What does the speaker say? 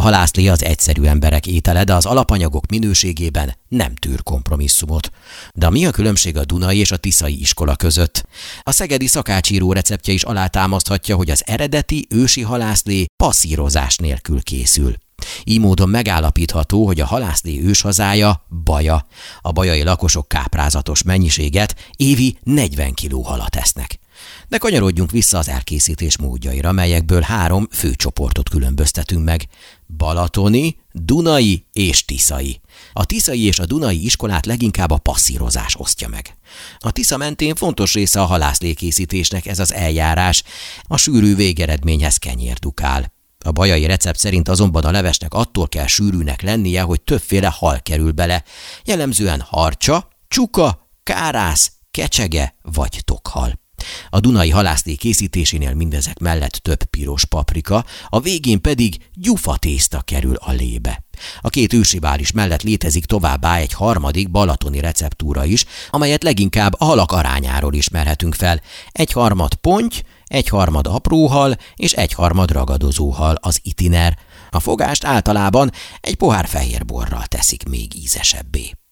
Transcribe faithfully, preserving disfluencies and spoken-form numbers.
halászlé az egyszerű emberek étele, de az alapanyagok minőségében nem tűr kompromisszumot. De mi a különbség a Dunai és a Tiszai iskola között? A szegedi szakácsíró receptje is alátámaszthatja, hogy az eredeti ősi halászlé passzírozás nélkül készül. Így módon megállapítható, hogy a halászlé őshazája Baja. A bajai lakosok káprázatos mennyiséget, évi negyven kiló halat esznek. De kanyarodjunk vissza az elkészítés módjaira, melyekből három fő csoportot különböztetünk meg. Balatoni, Dunai és Tiszai. A Tiszai és a Dunai iskolát leginkább a passzírozás osztja meg. A Tisza mentén fontos része a halászlékészítésnek ez az eljárás, a sűrű végeredményhez kenyér dukál. A bajai recept szerint azonban a levesnek attól kell sűrűnek lennie, hogy többféle hal kerül bele, jellemzően harcsa, csuka, kárász, kecsege vagy tokhal. A dunai halászlé készítésénél mindezek mellett több piros paprika, a végén pedig gyufatészta kerül a lébe. A két ősrivális mellett létezik továbbá egy harmadik balatoni receptúra is, amelyet leginkább a halak arányáról ismerhetünk fel. Egy harmad ponty, egy harmad apróhal és egy harmad ragadozóhal az itiner. A fogást általában egy pohár fehér borral teszik még ízesebbé.